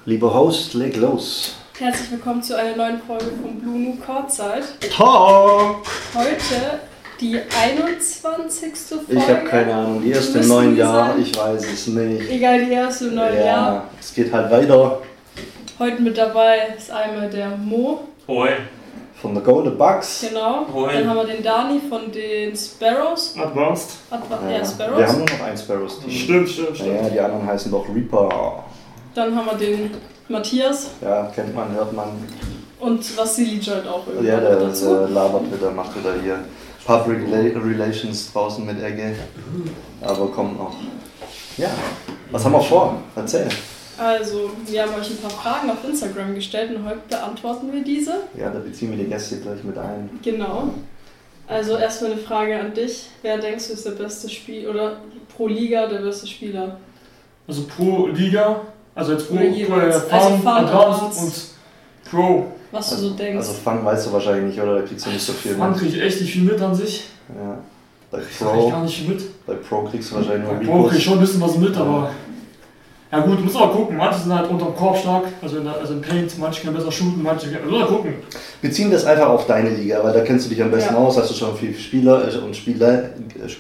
Lieber Host, leg los. Herzlich willkommen zu einer neuen Folge von Blue Nu Courtside. Talk! Heute die 21. Folge. Ich habe keine Ahnung, die erste im neuen Jahr, ich weiß es nicht. Egal, die erste im neuen Jahr. Ja, es geht halt weiter. Heute mit dabei ist einmal der Mo. Hoi. Von der Golden Bucks. Genau. Hoi. Dann haben wir den Dani von den Sparrows. Advanced. Sparrows. Wir haben nur noch ein Sparrows-Team. Stimmt. Ja, die anderen heißen doch Reaper. Dann haben wir den Matthias. Ja, kennt man, hört man. Und Vassili joint auch irgendwie Ja, der dazu. labert wieder, macht wieder hier Public Relations draußen mit Egge. Aber kommt noch. Ja, was haben wir vor? Erzähl. Also, wir haben euch ein paar Fragen auf Instagram gestellt und heute beantworten wir diese. Ja, da beziehen wir die Gäste gleich mit ein. Genau. Also erstmal eine Frage an dich. Wer denkst du ist der beste Spieler oder pro Liga der beste Spieler? Also pro Liga, also jetzt pro Oder jeweils. Also Farm, Farm, Advanced und Pro. Was du so denkst. Also Fang weißt du wahrscheinlich nicht, oder? Da kriegst du nicht so viel Farm mit. kriege ich echt nicht viel mit an sich. Ja. Bei Ich sag echt gar Pro, nicht viel mit. bei Pro kriegst du wahrscheinlich Bei nur Pro kriege ich Ricos. schon ein bisschen was mit, aber... Ja gut, muss aber gucken. Manche sind halt unterm Korb stark, also im Paint. Manche können besser shooten, manche können... Also gucken. Wir ziehen das einfach auf deine Liga, weil da kennst du dich am besten Ja. aus, hast du schon viele Spieler und Spieler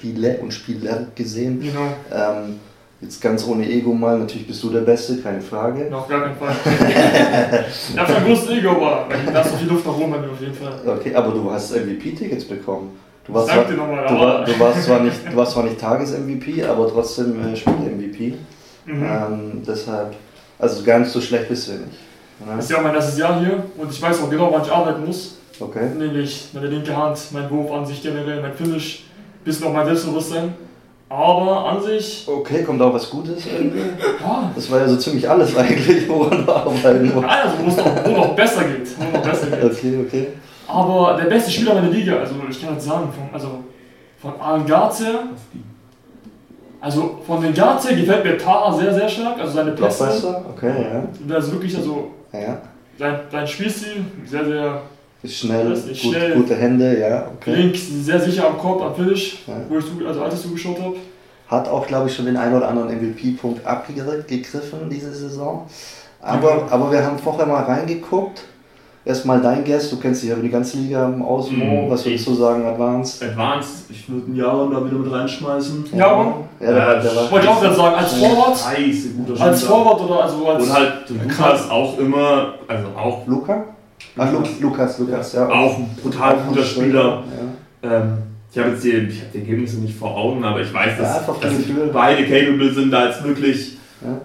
gesehen. Genau. Jetzt ganz ohne Ego mal, natürlich bist du der Beste, keine Frage. Auf gar keinen Fall. Ich habe schon ein großes Ego, aber da ist noch viel Luft nach oben bei mir auf jeden Fall. Okay, aber du hast MVP-Tickets bekommen. Du warst, Sag zwar, dir nochmal, du, aber... du warst zwar nicht Tages-MVP, aber trotzdem Spiel-MVP. Deshalb, also gar nicht so schlecht bist du nicht. Das Ne? ist ja mein erstes Jahr hier und ich weiß auch genau, wann ich arbeiten muss. Okay. Nämlich meine linke Hand, mein Wurf an sich generell, mein Finish, bisschen auch mein Selbstbewusstsein. Aber an sich, Okay, kommt auch was Gutes irgendwie? ja, Das war ja so ziemlich alles eigentlich, woran du arbeiten musst. also wo noch besser geht. Okay. Aber der beste Spieler meiner Liga, also ich kann jetzt sagen, von allen Guards her, also von den Guards her gefällt mir Taha sehr, sehr stark, also seine Noch Pässe. besser? Okay, Also wirklich, also ja. sein Spielstil, sehr, sehr Ist schnell, Das ist schnell. gute Hände, ja, okay. flink, sehr sicher am Korb, am Finish, Ja. als ich zugeschaut habe. Hat auch, glaube ich, schon den einen oder anderen MVP-Punkt abgegriffen diese Saison. Aber wir haben vorher mal reingeguckt. Erstmal dein Guest, du kennst dich ja über die ganze Liga aus, Mo. Was würdest du sagen, Advanced? Advanced, ich würde einen Jaron da wieder mit reinschmeißen. Ja, Ja, der war wollte ich auch gerade sagen, als Forward, Scheiße, guter Spieler. als Forward oder also als... Und halt Lukas auch immer, also auch, Luca? Ach, Lukas, ja. auch ein brutal guter Spieler. Ja. Ich habe die Ergebnisse nicht vor Augen, aber ich weiß, Ja, einfach dass das Gefühl. beide capable sind, da jetzt wirklich.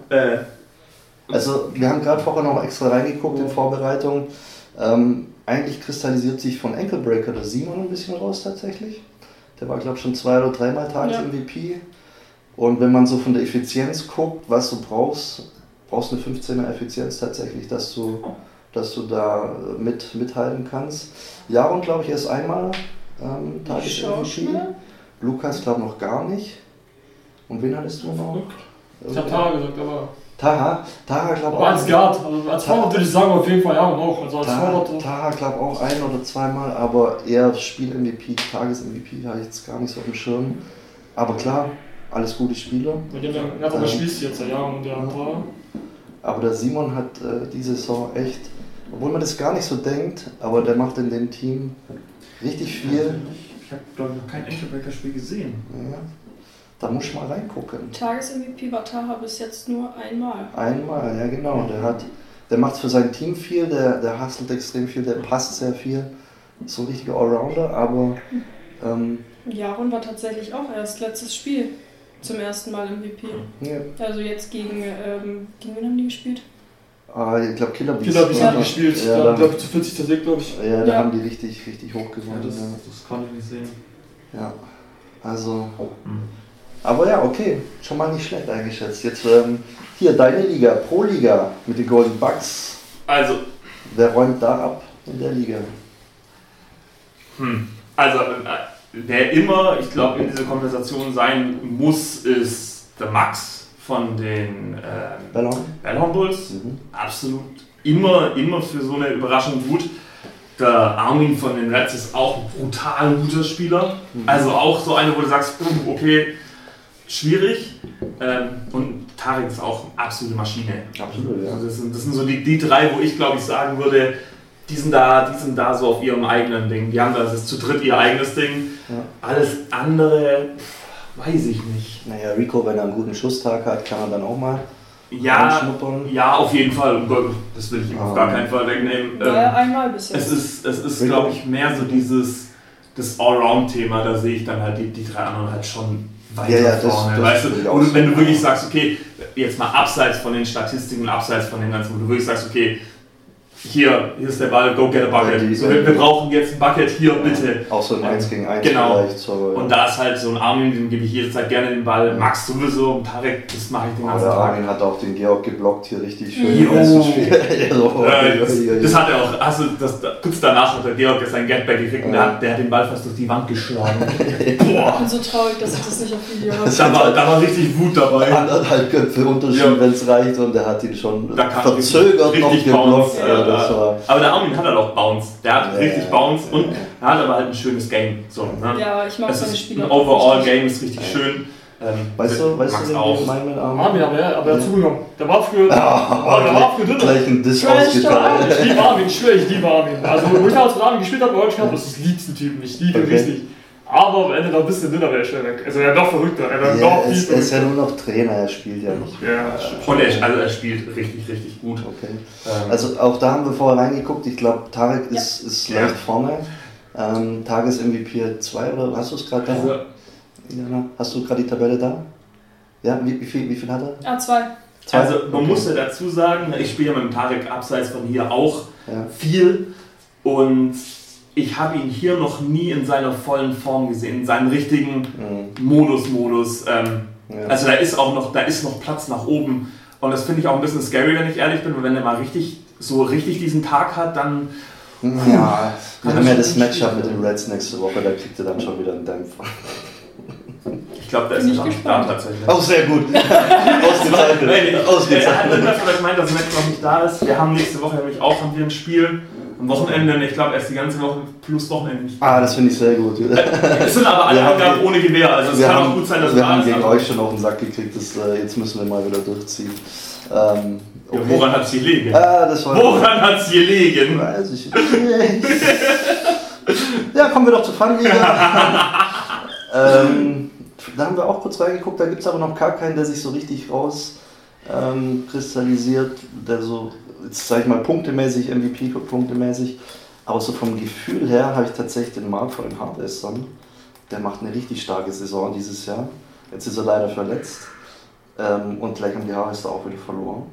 Also, wir haben gerade vorher noch extra reingeguckt in Vorbereitung. Eigentlich kristallisiert sich von Ankle Breaker der Simon ein bisschen raus tatsächlich. Der war, glaube ich, schon 2 oder 3 Mal Tages-MVP. Und wenn man so von der Effizienz guckt, was du brauchst eine 15er Effizienz tatsächlich, dass du da mithalten kannst. Jaron, glaube ich, erst einmal Tages-MVP. Lukas, glaube ich, noch gar nicht. Und wen hattest du noch? Ich habe Taha gesagt, aber... Taha, glaube ich, Aber als Guard, also als Forward würde ich sagen auf jeden Fall ja und auch. Also als Forward. Taha, glaube auch 1 oder 2 Mal, aber eher Spiel-MVP, Tages-MVP habe ich jetzt gar nicht so auf dem Schirm. Aber klar, alles gute Spieler. Mit dem er hat aber spielst jetzt ja und der Taha. Aber der Simon hat diese Saison echt, obwohl man das gar nicht so denkt, aber der macht in dem Team richtig viel. Ich habe, glaube ich, noch kein Enkelbreaker-Spiel gesehen. Ja, da muss ich mal reingucken. Tages-MVP war Taha bis jetzt nur einmal. Einmal, ja genau. Der macht für sein Team viel, der hustelt extrem viel, der passt sehr viel. So ein richtiger Allrounder, aber Jaron war tatsächlich auch erst letztes Spiel zum ersten Mal MVP. ja. Also jetzt gegen wen haben die gespielt? Ich glaube Killer Bees. Killer habe ich Ja. gespielt, Ja, da dann- glaube ich zu 40 der Sieg, glaube ich. Ja, da Ja. haben die richtig hoch gewonnen. Das konnte ich nicht sehen. Ja, also. Aber ja, okay, schon mal nicht schlecht eingeschätzt. Jetzt hier deine Liga, Pro-Liga mit den Golden Bucks. Also, Wer räumt da ab in der Liga? also wer immer, ich glaube, in dieser Konversation sein muss, ist der Max von den Bellhorn Bulls. Absolut immer für so eine Überraschung gut. Der Armin von den Reds ist auch ein brutal guter Spieler. Also auch so einer, wo du sagst, okay, schwierig. Und Tarek ist auch eine absolute Maschine. Absolut, ja. Also das sind so die drei, wo ich glaube ich sagen würde, die sind da so auf ihrem eigenen Ding. Die haben das ist zu dritt ihr eigenes Ding. Ja. Alles andere, weiß ich nicht. Naja, Rico, wenn er einen guten Schusstag hat, kann er dann auch mal schnuppern. Ja, auf jeden Fall. Das will ich ihm auf gar keinen Fall wegnehmen. Einmal bisher. Es ist glaube ich, mehr so das Allround-Thema. Da sehe ich dann halt die drei anderen halt schon weiter vorne. Weißt du? Und wenn du wirklich sagst, okay, jetzt mal abseits von den Statistiken, abseits von den ganzen, wo du wirklich sagst, okay, hier ist der Ball, go get a bucket. Wir brauchen jetzt ein Bucket, hier bitte. Auch so ein 1 gegen 1 genau. vielleicht. So, und da ist halt so ein Armin, dem gebe ich jederzeit gerne den Ball. Max sowieso, und Tarek, das mache ich den ganzen Tag. Armin hat auch den Georg geblockt, hier richtig schön. Das hat er auch, kurz danach hat der Georg sein Getback gekriegt und der hat den Ball fast durch die Wand geschlagen. Boah. Ich bin so traurig, dass ich das nicht auf Video habe. Da war richtig Wut dabei. 1,5 Köpfe Unterschied, wenn es reicht, und der hat ihn schon verzögert noch geblockt. Aber der Armin hat halt auch Bounce. Der hat richtig Bounce und er hat aber halt ein schönes Game. So, ne? Ja, ich mag seine Spieler. Ein Overall-Game ist richtig schön. Weißt du, auch. Armin, aber er hat zugenommen. Der war früher dünner. Gleich ein Diss ausgeteilt. Ich liebe Armin, ich schwöre, ich liebe Armin. Also, wo ich damals mit Armin gespielt habe, bei euch, das ist das liebste Typ. Ich liebe ihn richtig. Aber am Ende noch ein bisschen dünner wäre er schnell weg. Also er ist noch verrückter. Er ist ja nur noch Trainer, er spielt ja nicht. Ja, und er spielt richtig, richtig gut. Okay. Also auch da haben wir vorher reingeguckt. Ich glaube, Tarek ist leicht vorne. Tages-MVP 2, oder hast du es gerade da? Also, hast du gerade die Tabelle da? Ja, wie viel hat er? 2. Also man muss ja dazu sagen, ich spiele ja mit dem Tarek abseits von hier auch viel. Und ich habe ihn hier noch nie in seiner vollen Form gesehen, in seinem richtigen Modus. Also da ist noch Platz nach oben. Und das finde ich auch ein bisschen scary, wenn ich ehrlich bin. Und wenn er mal richtig diesen Tag hat, dann... Ja, wir haben ja das Matchup mit den Reds nächste Woche, da kriegt er dann schon wieder einen Dämpfer. Ich glaube, da ist er noch nicht da tatsächlich. Oh, sehr gut. Ausgezeichnet. Ich meine, dass Max noch nicht da ist. Wir haben nächste Woche nämlich auch ein Spiel. Am Wochenende, ich glaube erst die ganze Woche plus Wochenende nicht. Das finde ich sehr gut. Es sind aber alle Angaben ohne Gewehr, also es kann auch gut sein, dass wir haben gegen euch schon auf den Sack gekriegt, jetzt müssen wir mal wieder durchziehen. Okay. Ja, woran hat es gelegen? Woran hat es gelegen? Weiß ich nicht. Ja, kommen wir doch zur Fun-Liga. Da haben wir auch kurz reingeguckt, da gibt es aber noch gar keinen, der sich so richtig rauskristallisiert, der so, jetzt sag ich mal, punktemäßig, MVP-punktemäßig, aber so vom Gefühl her habe ich tatsächlich den Mark von den Harvestern. Der macht eine richtig starke Saison dieses Jahr. Jetzt ist er leider verletzt und gleich haben die Harvester auch wieder verloren.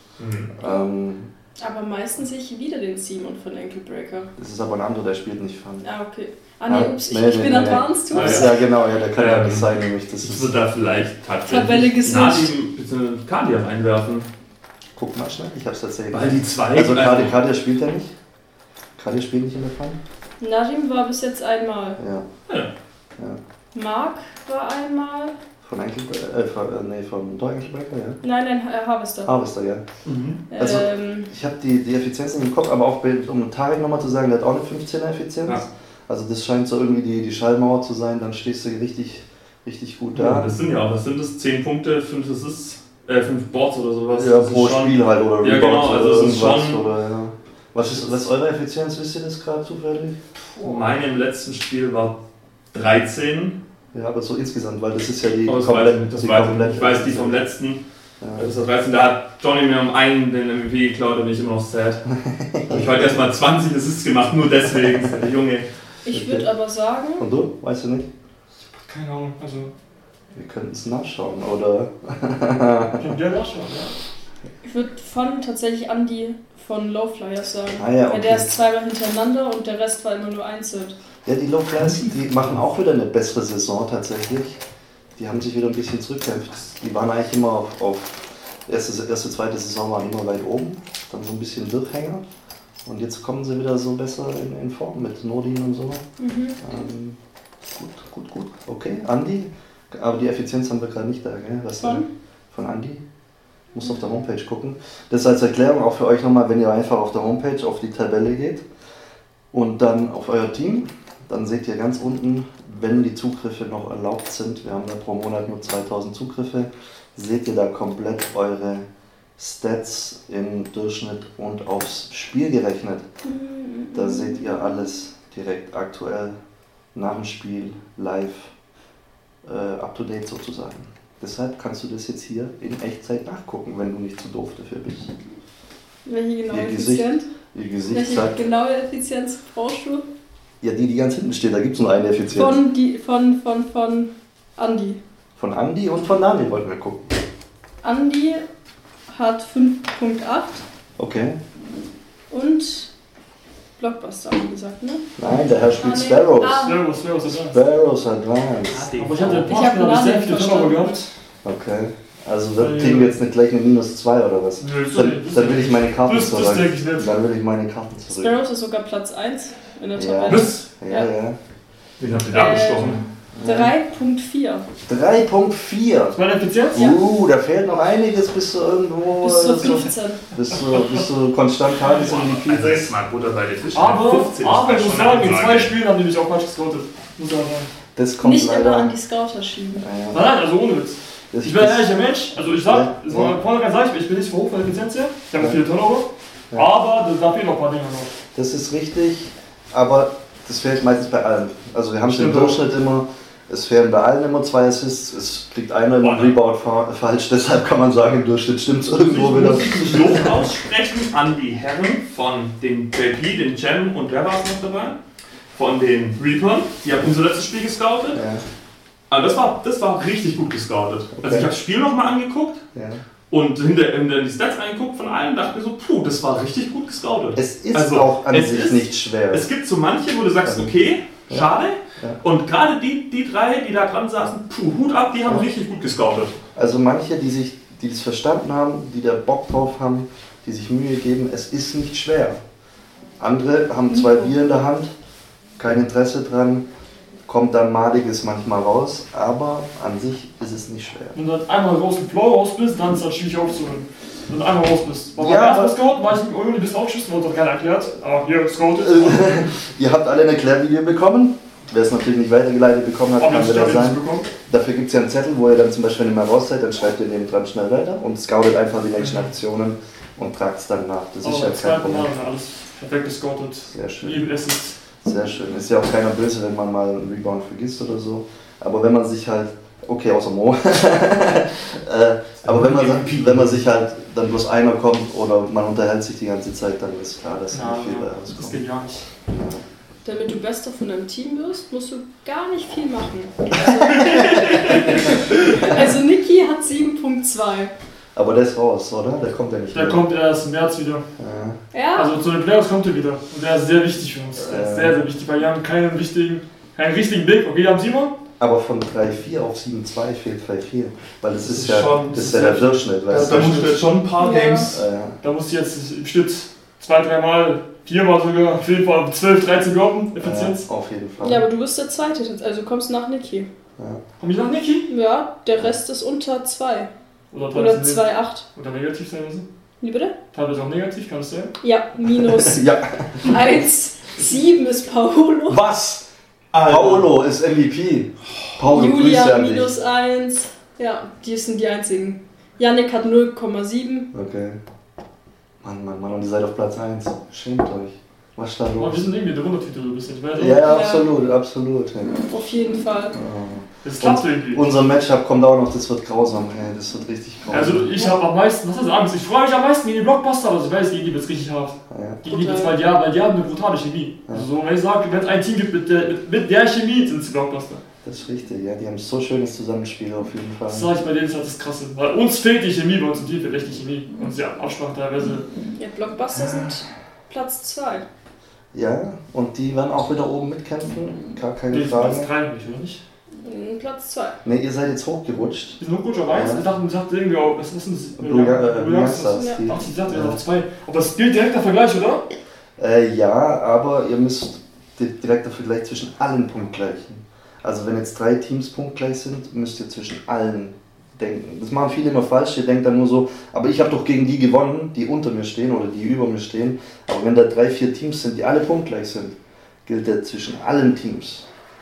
Aber meistens sehe ich wieder den Simon von Ankle Breaker. Das ist aber ein anderer, der spielt nicht Fun. Okay. Ich bin advanced. Ja, genau, der kann ja nicht sein, nämlich das ist... Ich würde da vielleicht tatsächlich Nadim Kadir einwerfen. Guck mal schnell, ich hab's tatsächlich. Weil die zwei... Also Kadir spielt ja nicht. Kadir spielt nicht in der Fun. Nadim war bis jetzt einmal. Ja. Mark war einmal. Von Ankle Breaker, ja? Nein, Harvester. Harvester, ja. Also ich habe die Effizienz nicht im Kopf, aber auch um Tarek nochmal zu sagen, der hat auch eine 15er Effizienz. Ja. Also das scheint so irgendwie die Schallmauer zu sein, dann stehst du richtig gut da. Ja, das sind 10 Punkte, 5 Assists, 5 Boards oder sowas. Ja, pro Spiel halt oder Rebound. Ja, genau, also das ist schon... Was ist eure Effizienz, wisst ihr das gerade zufällig? Meine im letzten Spiel war 13. Ja, aber so insgesamt, weil das ist ja die komplette. Ich weiß die vom letzten. Ja. Das ist 13. Da hat Johnny mir um einen den MVP geklaut, da bin ich immer noch sad. Ich heute erstmal 20 Assists gemacht, nur deswegen. Der Junge. Ich würde aber sagen... Und du? Weißt du nicht? Keine Ahnung, also... Wir könnten es nachschauen, oder? Ja, nachschauen, ja. Ich würde tatsächlich Andy von Low Flyers sagen. Weil der ist zweimal hintereinander und der Rest war immer nur einzeln. Ja, die Low Flyers, die machen auch wieder eine bessere Saison tatsächlich. Die haben sich wieder ein bisschen zurückkämpft. Die waren eigentlich immer auf erste, zweite Saison waren immer weit oben, dann so ein bisschen Durchhänger. Und jetzt kommen sie wieder so besser in Form mit Nordin und so. Gut. Okay, Andi. Aber die Effizienz haben wir gerade nicht da, gell? Von Andi. Musst auf der Homepage gucken. Das als Erklärung auch für euch nochmal, wenn ihr einfach auf der Homepage auf die Tabelle geht und dann auf euer Team, dann seht ihr ganz unten, wenn die Zugriffe noch erlaubt sind. Wir haben da pro Monat nur 2000 Zugriffe. seht ihr da komplett eure Stats im Durchschnitt und aufs Spiel gerechnet. Da seht ihr alles direkt aktuell, nach dem Spiel, live, up to date sozusagen. Deshalb kannst du das jetzt hier in Echtzeit nachgucken, wenn du nicht zu doof dafür bist. Welche genaue Effizienz? Welche genaue Effizienz brauchst du? Ja, die ganz hinten steht, da gibt es nur eine Effizienz. Von Andi. Von Andi und von Daniel wollten wir gucken. Andi hat 5.8. Okay. Und Blockbuster haben wir gesagt, ne? Nein, der Herr spielt Sparrows. Sparrows Advanced. Aber ich hatte ein paar Spiele, sehr viele Turnover gehabt. Okay. Also wird Team jetzt nicht gleich eine -2 oder was? Nö, dann will ich meine Karten zurück. Das denke ich nicht. Dann will ich meine Karten zurück. Sparrows ist sogar Platz 1 in der Tabelle. Was? Ja. Wen habt ihr da abgestochen? 3.4. 3.4. Das war eine Effizienz? Da fehlt noch einiges, bis du irgendwo... Bis zu 15. Bis du konstant haltest und die Also jetzt mal Butter bei den Fischen. Aber 15 ich muss sagen, in 2 Spielen haben die mich auch falsch gescoutet. Muss ich sagen. Das kommt nicht leider immer an die Scouter schieben. Ja. Nein, also ohne Witz. Ich bin ein ehrlicher Mensch, also ich sag, vornherein sage ich bin nicht so hoch von der Effizienz her, ich habe viele Turnover, aber da fehlen noch ein paar Dinge noch. Das ist richtig, aber das fehlt meistens bei allen. Also wir haben es im Durchschnitt immer, es fehlen bei allen immer 2 Assists, es kriegt einer im Rebound falsch, deshalb kann man sagen, im Durchschnitt stimmt es irgendwo wieder. Ich muss Lob aussprechen an die Herren von dem JP, den Gem und wer war es noch dabei? Von den Reapern, die haben unser letztes Spiel gescoutet. Ja. Aber das war richtig gut gescoutet. Okay. Also ich habe das Spiel nochmal angeguckt und hinter die Stats angeguckt von allen und dachte mir so, das war richtig gut gescoutet. Es ist auch an sich nicht schwer. Es gibt so manche, wo du sagst, okay, schade. Ja. Und gerade die 3, die da dran saßen, Hut ab, die haben richtig gut gescoutet. Also manche, die das verstanden haben, die da Bock drauf haben, die sich Mühe geben, es ist nicht schwer. Andere haben 2 Bier in der Hand, kein Interesse dran, kommt dann Maliges manchmal raus, aber an sich ist es nicht schwer. Wenn du dann einmal raus im Flow raus bist, dann ist das schwierig aufzuholen. Wenn du einmal raus bist. Weil beim ersten Scout war ich irgendwie ein bisschen aufgeschissen, wurde doch keiner erklärt. Aber hier, Scout ist. Ihr habt alle ein Erklärvideo bekommen. Wer es natürlich nicht weitergeleitet bekommen hat, kann wieder sein. Dafür gibt es ja einen Zettel, wo ihr dann zum Beispiel, wenn ihr mal raus seid, dann schreibt ihr neben dran schnell weiter und scoutet einfach die nächsten Aktionen und tragt es dann nach. Das ist ja kein Problem. Alles perfekt gescoutet. Sehr schön. Liebe Assets. Sehr schön. Ist ja auch keiner böse, wenn man mal einen Rebound vergisst oder so. Aber wenn man sich halt, okay, außer Mo, aber wenn man sich halt dann bloß einer kommt oder man unterhält sich die ganze Zeit, dann ist klar, dass nicht viel bei rauskommt. Das geht gar nicht. Ja. Damit du Bester von deinem Team wirst, musst du gar nicht viel machen. Also Niki hat 7.2. Aber der ist raus, oder? Der kommt ja nicht mehr. Der kommt erst im März wieder. Ja. Also zu den Playoffs kommt er wieder. Und der ist sehr wichtig für uns. Der ist sehr, sehr wichtig, weil wir haben keinen richtigen Big. Okay, wir haben 7. Aber von 3,4 auf 7,2 fehlt 3,4. Weil das ist ja der Durchschnitt. Weißt da musst du jetzt schon ein paar Games. Da musst du jetzt im Schnitt 2-3 Mal, 4 Mal sogar, auf jeden Fall 12, 13 droppen, Effizienz. Ja, auf jeden Fall. Ja, aber du bist der Zweite, also kommst nach Niki. Ja. Komm ich nach Niki? Ja, der Rest ist unter 2. Oder 2,8. Oder negativ sein müssen? Wie bitte? Teilweise auch negativ, kann es sein? Ja, minus ja. 1,7 ist Paolo. Was? Paolo ist MVP. Paolo Julia minus 1. Ja, die sind die einzigen. Yannick hat 0,7. Okay. Mann, und ihr seid auf Platz 1. Schämt euch. Was ist da los? Aber wir sind irgendwie der Wundertitel ein bisschen. Ja, absolut. Ja. Auf jeden Fall. Das klappt irgendwie. Unser Matchup kommt auch noch, das wird grausam, ey. Das wird richtig grausam. Also ich habe am meisten, was ist Angst? Ich freue mich am meisten gegen die Blockbuster, aber ich weiß, gegen die wird es richtig hart. Ja. Gegen die wird es, weil die haben eine brutale Chemie. Ja. Also wenn ich sage, wenn es ein Team gibt mit der Chemie, sind es die Blockbuster. Das ist richtig, ja. Die haben so schönes Zusammenspiel auf jeden Fall. Das sage ich bei denen, ist halt das Krasse. Weil uns fehlt die Chemie, bei uns im Team fehlt echt die Chemie. Und ja, Absprache teilweise. Ja, Blockbuster sind Platz 2. Ja, und die werden auch wieder oben mitkämpfen, gar keine Frage. Platz 3 nicht, oder nicht? Platz 2. Ne, ihr seid jetzt hochgerutscht. Wir sind hochgerutscht auf 1. Ich dachte, man sagt irgendwie auch, was ist denn das? Blue Youngsters. Ja. Ach, die sagt ja auf 2. Aber das gilt direkter Vergleich, oder? Ja, aber ihr müsst direkter Vergleich zwischen allen punktgleichen. Also wenn jetzt 3 Teams punktgleich sind, müsst ihr zwischen allen denken. Das machen viele immer falsch, ihr denkt dann nur so, aber ich habe doch gegen die gewonnen, die unter mir stehen oder die über mir stehen. Aber wenn da 3, 4 Teams sind, die alle punktgleich sind, gilt der zwischen allen Teams.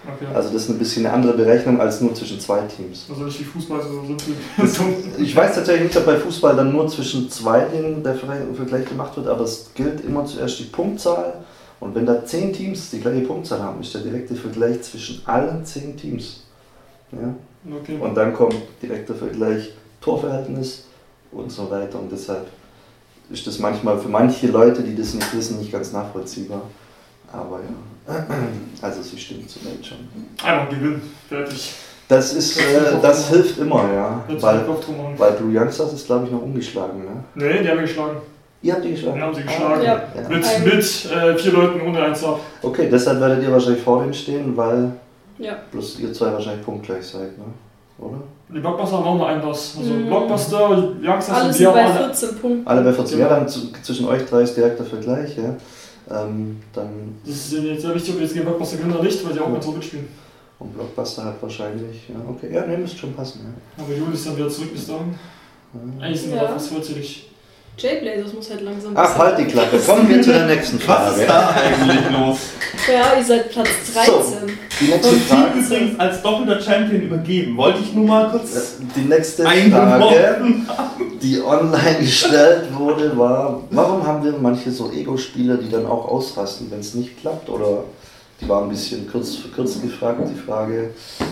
Okay. Also das ist ein bisschen eine andere Berechnung als nur zwischen 2 Teams. Also nicht wie Fußball so simpel. Ich weiß tatsächlich nicht, ob bei Fußball dann nur zwischen 2 Dingen der Vergleich gemacht wird, aber es gilt immer zuerst die Punktzahl. Und wenn da 10 Teams die gleiche Punktzahl haben, ist der direkte Vergleich zwischen allen 10 Teams. Ja? Okay. Und dann kommt direkt der Vergleich Torverhältnis und so weiter. Und deshalb ist das manchmal für manche Leute, die das nicht wissen, nicht ganz nachvollziehbar. Aber ja, also sie stimmt zur Welt schon. Einfach gewinnen, fertig. Das hilft immer, ja. Weil Blue Youngsters ist, glaube ich, noch ungeschlagen, ne? Nee, die haben wir geschlagen. Ihr habt die geschlagen? Wir haben sie geschlagen. Ja. Mit 4 Leuten ohne 1 ab. Okay, deshalb werdet ihr wahrscheinlich vor denen stehen, weil Ja. bloß ihr 2 wahrscheinlich punktgleich seid, ne? Oder? Die Blockbuster haben auch noch einen Pass. Also Blockbuster, Youngsters Alle und sind wir bei haben 14 Punkten. Alle bei 14, ja, dann zwischen euch 3 ist direkt der Vergleich, ja. Dann Das ist jetzt sehr wichtig, ob wir jetzt gegen Blockbuster gewinnen oder nicht, weil die auch ganz so mitspielen. und Blockbuster hat wahrscheinlich, ja, okay, ja, ne, müsste schon passen, ja. Aber Juli ist dann wieder zurück bis dahin. Eigentlich sind wir Ja. da fast vollzählig. J-Blazers muss halt langsam. Ach, halt die Klappe, kommen wir zu der nächsten Was Frage. ist da eigentlich los? Ja, ihr seid Platz 13. Die nächste Und Team Frage. übrigens als doppelter Champion übergeben. Wollte ich nur mal kurz Die nächste Frage, eingeworfen. die online gestellt wurde, war, warum haben wir manche so Ego-Spieler, die dann auch ausrasten, wenn es nicht klappt? Oder die war ein bisschen kurz gefragt, die Frage,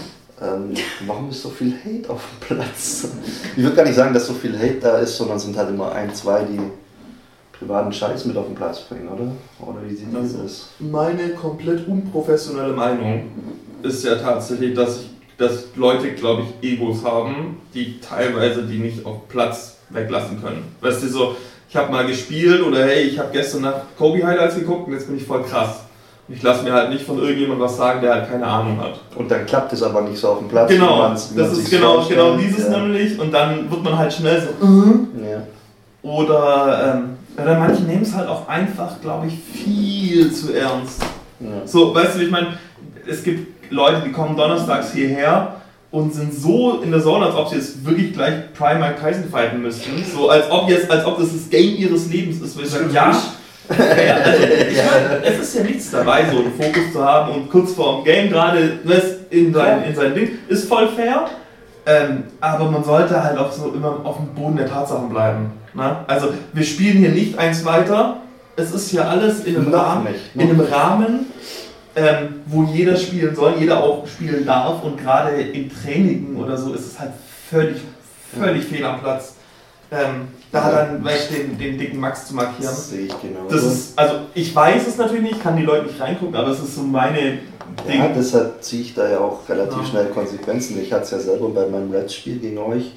warum ist so viel Hate auf dem Platz? Ich würde gar nicht sagen, dass so viel Hate da ist, sondern es sind halt immer 1, 2, die privaten Scheiß mit auf den Platz bringen, oder? Oder wie sieht das aus? Meine komplett unprofessionelle Meinung ist ja tatsächlich, dass Leute, glaube ich, Egos haben, die teilweise die nicht auf Platz weglassen können. Weißt du, so, ich habe mal gespielt oder hey, ich habe gestern Nacht Kobe Highlights geguckt und jetzt bin ich voll krass. Ich lasse mir halt nicht von irgendjemandem was sagen, der halt keine Ahnung hat. Und dann klappt es aber nicht so auf dem Platz. Genau, wie man das ist sich's genau vorstellt. dieses Ja. nämlich und dann wird man halt schnell so Ja. oder manche nehmen es halt auch einfach, glaube ich, viel zu ernst. Ja. So, weißt du, ich meine, es gibt Leute, die kommen donnerstags hierher und sind so in der Zone, als ob sie jetzt wirklich gleich Prime Mike Tyson fighten müssten. So, als ob das Game ihres Lebens ist, wo ich sage, ja. Ja, also, ich meine, es ist ja nichts dabei, so einen Fokus zu haben und kurz vor dem Game gerade in sein Ding, ist voll fair, aber man sollte halt auch so immer auf dem Boden der Tatsachen bleiben. Ne? Also wir spielen hier nicht eins weiter, es ist hier alles in einem Rahmen, wo jeder spielen soll, jeder auch spielen darf und gerade in Trainingen oder so ist es halt völlig fehl am Platz. Da dann den dicken Max zu markieren. Das sehe ich genau. Das ist, also ich weiß es natürlich nicht, kann die Leute nicht reingucken, aber es ist so meine Ding. Ja, deshalb ziehe ich da ja auch relativ schnell Konsequenzen. Ich hatte es ja selber bei meinem Reds-Spiel gegen euch,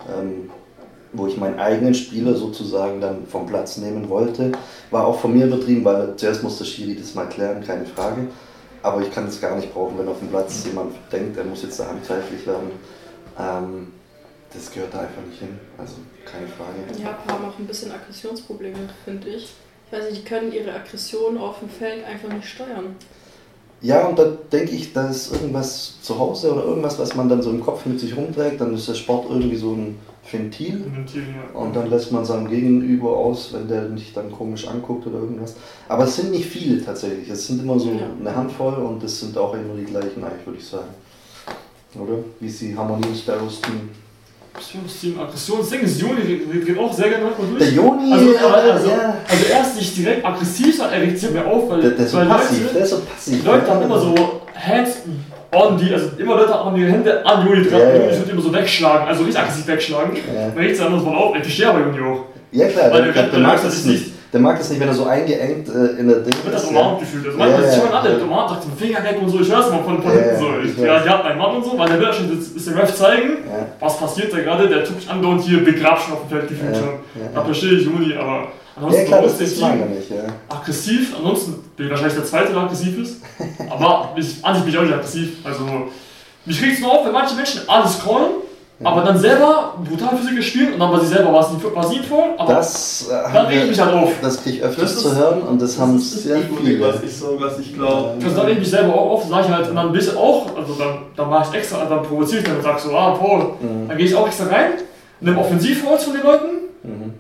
wo ich meinen eigenen Spieler sozusagen dann vom Platz nehmen wollte. War auch von mir übertrieben, weil zuerst muss der Schiri das mal klären, keine Frage. Aber ich kann es gar nicht brauchen, wenn auf dem Platz jemand denkt, er muss jetzt da handgreiflich werden. Das gehört da einfach nicht hin, also keine Frage. Ja, haben auch ein bisschen Aggressionsprobleme, finde ich. Ich weiß nicht, die können ihre Aggression auf dem Feld einfach nicht steuern. Ja, und da denke ich, da ist irgendwas zu Hause oder irgendwas, was man dann so im Kopf mit sich rumträgt, dann ist der Sport irgendwie so ein Ventil. Ja. Und dann lässt man seinem Gegenüber aus, wenn der dich dann komisch anguckt oder irgendwas. Aber es sind nicht viele tatsächlich, es sind immer so eine Handvoll und es sind auch immer die gleichen eigentlich, würde ich sagen. Oder? Wie ist die Harmonie im Sparrows-Team? Team Aggressionsding ist Joni, geht auch sehr gerne manchmal durch. Der Joni, also ja. er ist nicht direkt aggressiv, sondern er regt sich mehr auf, weil Der ist so passiv, der ist so passiv. die Leute haben immer so Hands on die, also immer Leute haben ihre Hände an Joni dran, Ja, ja. Joni wird immer so wegschlagen, also richtig aggressiv wegschlagen. Ja. Man regt sich anders mal auf, ich verstehe aber Joni auch. Ja klar, Weil der mag das nicht. Der mag das nicht, wenn er so eingeengt in der Ding Wird das ist. umarmt gefühlt. Also manchmal ist jemand an, der umarmt, sagt den Finger weg und so, ich hör's mal von hinten so. ich Die hat einen Mann und so, weil der will ja schon ist der Ref zeigen, was passiert da gerade, der tut mich andauernd hier begrapschen auf dem Feld gefühlt schon. Da verstehe ich Juni, aber ansonsten klar, bei uns das der mag Team er nicht, ja. aggressiv, ansonsten bin ich wahrscheinlich der Zweite, der aggressiv ist, aber an sich bin ich auch nicht aggressiv, also mich regt es nur auf, wenn manche Menschen alles scrollen, aber dann selber brutal Physik spielen und dann war sie selber was nie vor, aber dann reg ich mich halt auf. Das kriege ich öfters zu hören und das haben sehr viele. Was ich glaube. Also dann reg ich mich selber auch auf, sage ich halt, und dann bin ich auch, also dann mache ich extra, dann provoziere ich dann und sage so, Paul, dann gehe ich auch extra rein, nehme Offensivholz von den Leuten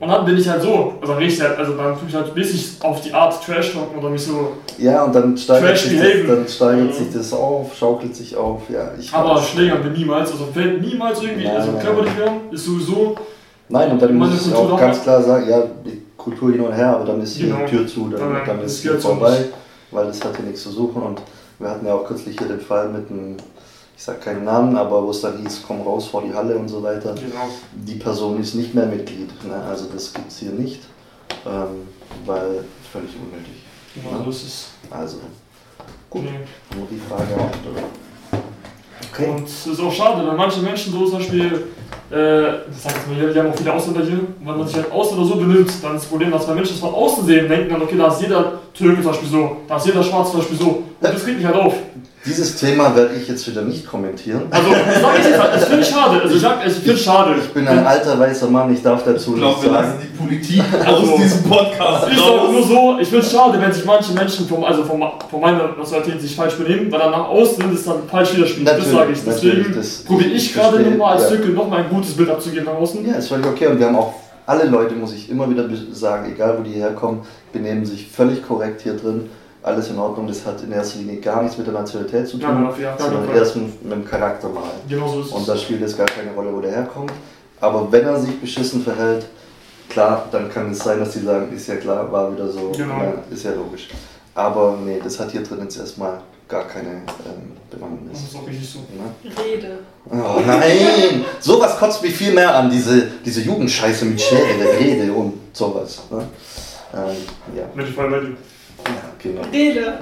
Und dann bin ich halt so, dann tue ich halt mäßig auf die Art Trash talken oder mich so. Ja, und dann steigert sich das auf, schaukelt sich auf, ja. Aber Schlägern wir niemals, also fällt niemals irgendwie, körperlich werden, ist sowieso. Nein, und dann muss ich auch ganz klar sagen, ja, die Kultur hin und her, aber dann ist die Tür zu, dann ist es vorbei, weil das hat hier nichts zu suchen. Und wir hatten ja auch kürzlich hier den Fall mit einem, ich sag keinen Namen, aber wo es dann hieß, komm raus vor die Halle und so weiter. Genau. Die Person ist nicht mehr Mitglied, ne? Also das gibt es hier nicht, weil völlig unnötig. Genau, ne? So ist es. Also, gut, nur die Frage auch. Okay. Und es ist auch schade, weil manche Menschen so zum Beispiel, wir haben auch viele Ausländer hier, und wenn man sich halt Ausländer so benimmt, dann ist das Problem, dass wenn Menschen das von außen sehen, denken dann, okay, da ist jeder Türke zum Beispiel so, da ist jeder Schwarz zum Beispiel so, und das regt mich halt auf. Dieses Thema werde ich jetzt wieder nicht kommentieren. Also, das finde ich schade. Also, ich finde es schade. Ich bin ein alter weißer Mann, ich darf dazu nicht sagen. Ich glaube, wir lassen die Politik aus diesem Podcast Ich sage nur so, ich finde es schade, wenn sich manche Menschen von meiner Nationalität sich falsch benehmen, weil dann nach außen das dann falsch widerspiegelt. Das sage ich. Deswegen probiere ich gerade nochmal als Zirkel nochmal ein gutes Bild abzugeben nach außen. Ja, ist völlig okay. Und wir haben auch alle Leute, muss ich immer wieder sagen, egal wo die herkommen, benehmen sich völlig korrekt hier drin. Alles in Ordnung, das hat in erster Linie gar nichts mit der Nationalität zu tun, sondern erst mit dem Charakter mal. Genau so ist es. Und da spielt es gar keine Rolle, wo der herkommt. Aber wenn er sich beschissen verhält, klar, dann kann es sein, dass die sagen, ist ja klar, war wieder so, ist ja logisch. Aber nee, das hat hier drin jetzt erstmal gar keine Bewandtnis. Das ist auch richtig so. Ne? Rede. Oh nein! Sowas kotzt mich viel mehr an, diese Jugendscheiße mit Schere, der Rede und sowas. Ne? Ja. Ja, genau. Rede.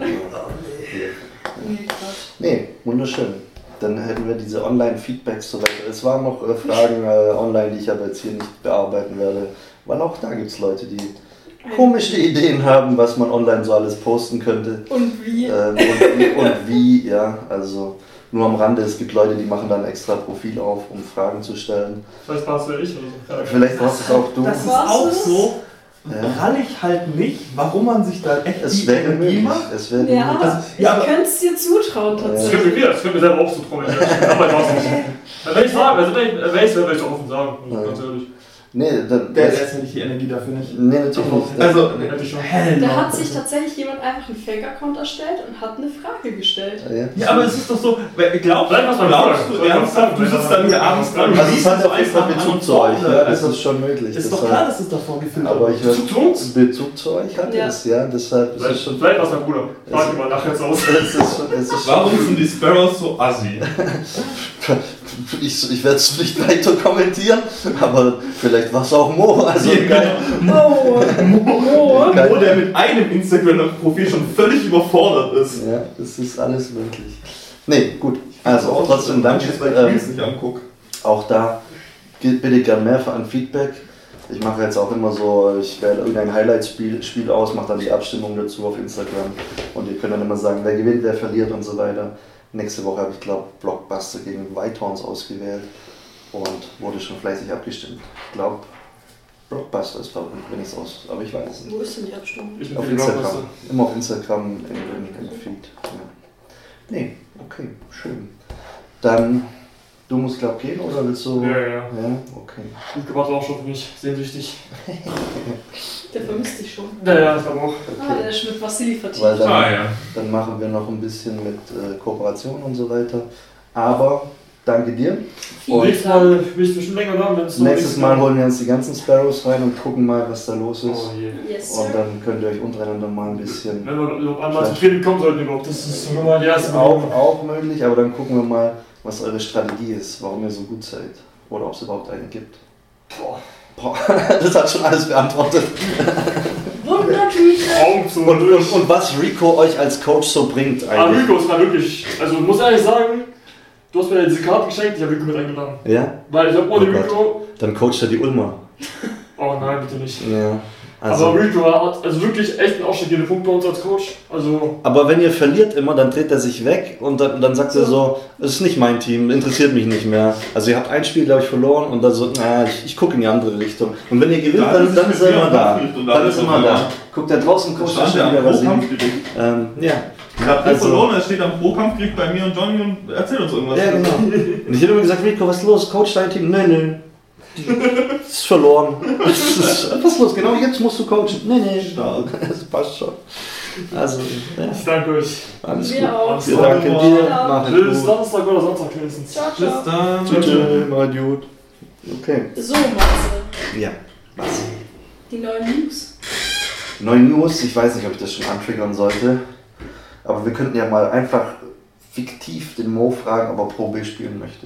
Nee, wunderschön. Dann hätten wir diese Online-Feedbacks so weiter. Es waren noch Fragen online, die ich aber jetzt hier nicht bearbeiten werde, weil auch da gibt es Leute, die komische Ideen haben, was man online so alles posten könnte. Und wie. Und wie, ja, also nur am Rande, es gibt Leute, die machen dann extra Profil auf, um Fragen zu stellen. Vielleicht warst du ich oder so. Vielleicht warst es auch du. Das ist auch so. Rall ich halt nicht, warum man sich da echt es die Energie macht. Ich könnte es dir zutrauen tatsächlich. Das könnte mir selber auch zutrauen. Aber ich weiß nicht. Wenn ich sage, wenn ich es offen sagen, ganz ehrlich. Nee, der ist ja nicht die Energie dafür nicht. Nee, natürlich nicht. Also, da hat sich tatsächlich jemand einfach einen Fake-Account erstellt und hat eine Frage gestellt. Ja, aber es ist doch so, glaubst du ernsthaft, du sitzt dann hier abends dran. Also es hat auf jeden Fall Bezug zu euch, ja, das ist schon möglich. Ist doch klar, dass es davor gefilmt aber Bezug zu euch hat es, ja, deshalb ist es schon... Vielleicht war es mein Bruder, frag ihn mal nachher jetzt aus. Warum sind die Sparrows so assi? Ich werde es nicht weiter kommentieren, aber vielleicht war es auch Mo. Also geil. Mo, der mit einem Instagram-Profil schon völlig überfordert ist. Ja, das ist alles möglich. Nee, gut. Also trotzdem danke. Auch da gilt bitte gern mehr an Feedback. Ich mache jetzt auch immer so, ich wähle irgendein Highlight-Spiel aus, mache dann die Abstimmung dazu auf Instagram und ihr könnt dann immer sagen, wer gewinnt, wer verliert und so weiter. Nächste Woche habe ich, glaube ich, Blockbuster gegen Whitehorns ausgewählt und wurde schon fleißig abgestimmt. Ich glaube, Blockbuster ist verrückt, wenn ich es aus, aber ich weiß es nicht. Wo ist denn die Abstimmung? Auf Instagram. Immer auf Instagram im Feed. Ja. Nee, okay, schön. Dann, du musst, glaube ich, gehen oder willst du? Ja, okay. Gut gemacht auch schon für mich, sehnsüchtig. Der vermisst dich schon. Ja, ich glaube auch. Okay. Der ist mit Vassili vertieft. Weil dann machen wir noch ein bisschen mit Kooperation und so weiter. Aber danke dir. Und nächstes Mal bin ich bestimmt länger da, wenn es so nächstes Mal holen wir uns die ganzen Sparrows rein und gucken mal, was da los ist. Oh je. Yes, und dann könnt ihr euch untereinander mal ein bisschen... Wenn wir einmal zum Training kommen sollten überhaupt, das ist schon mal die erste auch möglich, aber dann gucken wir mal, was eure Strategie ist, warum ihr so gut seid. Oder ob es überhaupt eine gibt. Boah. Das hat schon alles beantwortet. Wundertüte. Und was Rico euch als Coach so bringt eigentlich. Rico ist mal wirklich, also ich muss ehrlich sagen, du hast mir diese Karte geschenkt, ich habe Rico mit eingeladen. Ja? Weil ich habe ohne Rico... Dann coacht er die Ulmer. Oh nein, bitte nicht. Ja. Also, aber Rico hat also wirklich echt einen ausschlaggebenden Punkt bei uns als Coach. Also aber wenn ihr verliert immer, dann dreht er sich weg und dann sagt er so, es ist nicht mein Team, interessiert mich nicht mehr. Also ihr habt ein Spiel, glaube ich, verloren und dann so, ich gucke in die andere Richtung. Und wenn ihr gewinnt, dann ist er immer da. Dann ist er immer da. Guckt er draußen, coacht er schon wieder was hin. Ja. Gerade verloren, er steht am Pro-Kampfkrieg bei mir und Johnny und erzählt uns irgendwas. Ja, genau. Und ich hätte immer gesagt, Rico, was ist los? Coach dein Team? Nö. Das ist verloren. Was ist los? Genau, jetzt musst du coachen. Nee, stark. Das passt schon. Also, ja. Ich danke euch. Alles Wir gut. auch. Wir danken dir. Mach es Bis gut. Donnerstag oder Sonntag wenigstens. Ciao, Bis ciao. dann. Tschüss. Mach gut. Okay. So, Matze. Ja. Was? Die neuen News. Neue News. Ich weiß nicht, ob ich das schon antriggern sollte. Aber wir könnten ja mal einfach fiktiv den Mo fragen, ob er Pro B spielen möchte.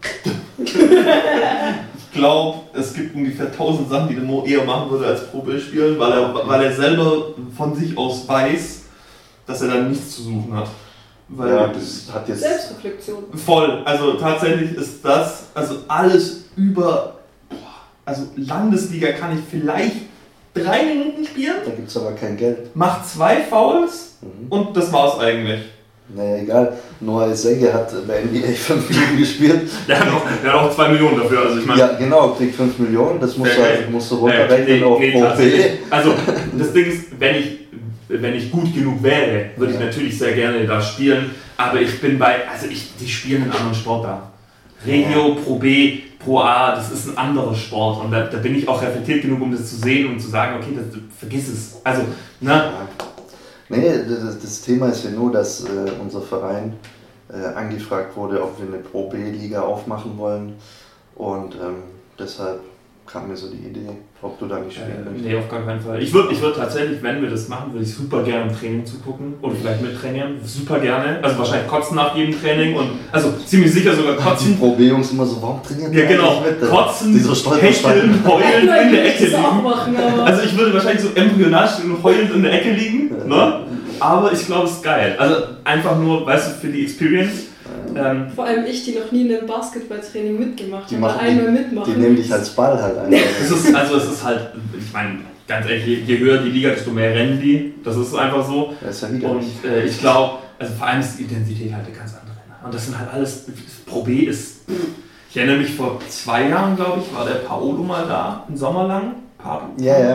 Ich glaube, es gibt ungefähr 1000 Sachen, die der Mo eher machen würde als Pro B spielen, weil er selber von sich aus weiß, dass er da nichts zu suchen hat. Weil Ja, das hat jetzt. Selbstreflexion. voll, also tatsächlich ist das, also alles über, also Landesliga kann ich vielleicht 3 Minuten spielen, Da gibt es aber kein Geld. macht 2 Fouls und das war's eigentlich. Naja, egal. Noah Senge hat bei NBA 5 Minuten gespielt. Der hat auch 2 Millionen dafür, also ich meine... Ja, genau, kriegt 5 Millionen. Das musst du runterrechnen auf Pro B. tatsächlich. Also das Ding ist, wenn ich gut genug wäre, würde ich natürlich sehr gerne da spielen, aber ich bin die spielen einen anderen Sport da. Regio, Pro B, Pro A, das ist ein anderer Sport und da bin ich auch reflektiert genug, um das zu sehen und zu sagen, okay, vergiss es. Also, ne? Ja. Nee, das Thema ist ja nur, dass unser Verein angefragt wurde, ob wir eine Pro B-Liga aufmachen wollen. Und deshalb kam mir so die Idee, ob du da nicht spielen möchtest. Nee, auf gar keinen Fall. Ich würd tatsächlich, wenn wir das machen, würde ich super gerne im Training zugucken oder vielleicht mittrainieren. Super gerne. Also wahrscheinlich kotzen nach jedem Training und also ziemlich sicher sogar Die kotzen. Pro B-Jungs immer so, warum trainieren die Ja genau, eigentlich mit? kotzen, Dieser Stolperstein. hecheln, heulen in der Ecke das auch liegen. machen, aber Also ich würde wahrscheinlich so embryonal stehen und heulend in der Ecke liegen, ne? Aber ich glaube, es ist geil. Also einfach nur, weißt du, für die Experience. vor allem ich, die noch nie in einem Basketballtraining mitgemacht Die habe, machen einmal mitmachen. Die nehmen dich als Ball halt ein. Es ist halt, ich meine, ganz ehrlich, je höher die Liga, desto mehr rennen die. Das ist einfach so. Das ist ja wieder. Und ich glaube, also vor allem ist die Intensität halt eine ganz andere. Ne? Und das sind halt alles, Pro B ist, ich erinnere mich vor 2 Jahren, glaube ich, war der Paolo mal da, einen Sommer lang. Ja.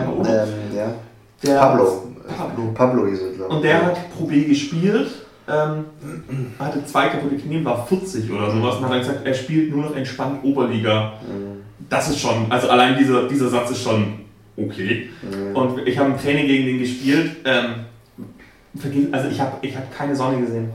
Der Pablo hieß er, glaube ich. Und der hat Pro B gespielt, hatte 2 kaputte Knie, war 40 oder sowas und hat dann gesagt, er spielt nur noch entspannt Oberliga. Das ist schon, also allein dieser Satz ist schon okay. Und ich habe ein Training gegen den gespielt. Also ich hab keine Sonne gesehen.